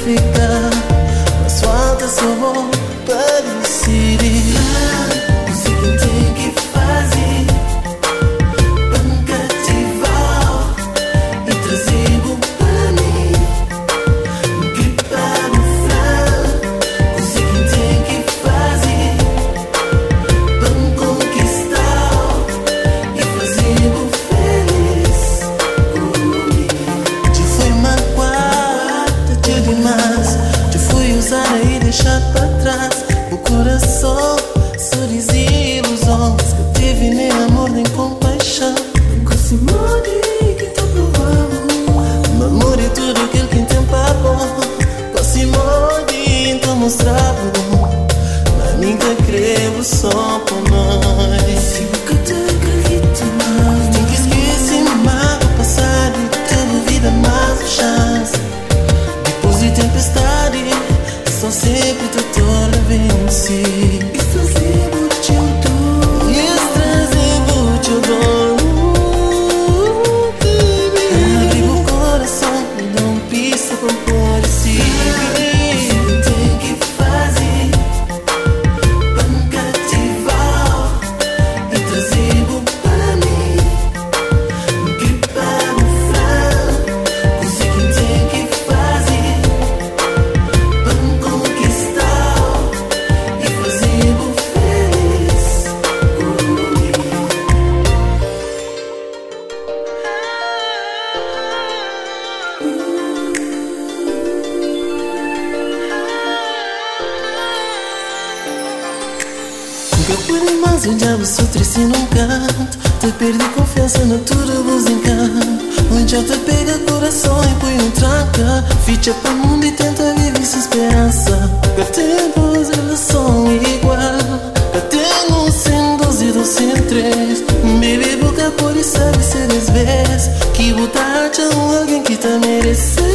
ficar, mas falta só bom para decidir. Não sei quem tem que fazer para me cativar e trazer bom para mim. Gripar no frango, não sei quem tem que fazer para me conquistar e fazer bom feliz comigo. Te fui magoar, te demais, te fui usar e deixar para trás. O coração, sorriso e ilusões que eu tive nem amor nem compaixão. Nunca se mude que te provava. Meu amor é tudo aquilo que tem para bom. Nunca se mude então mostrava. Mas ninguém creu só por nós. Se nunca te acredito mais, tem que esquecer mais o passado e ter vida mais uma chance. Depois de tempestade, só sempre te torna vencer. Isso sempre te dou. Isso sempre te dou. Abre o coração e não pisa com parecer. Tem que fazer para me cativar e trazer bom para mim. Gripar no frango, não sei quem tem que fazer para me conquistar e fazer bom feliz comigo. Nunca pude mais olhar o seu triste num canto. Te perdi confiança na tudo vos encanto. Onde eu te pega coração e põe um tranca. Ficha para o mundo e tenta viver sem esperança. Que temos relação igual. Que temos 112 e 203. Baby, boca pode saber se desvés. Que botar a alguém que te merece.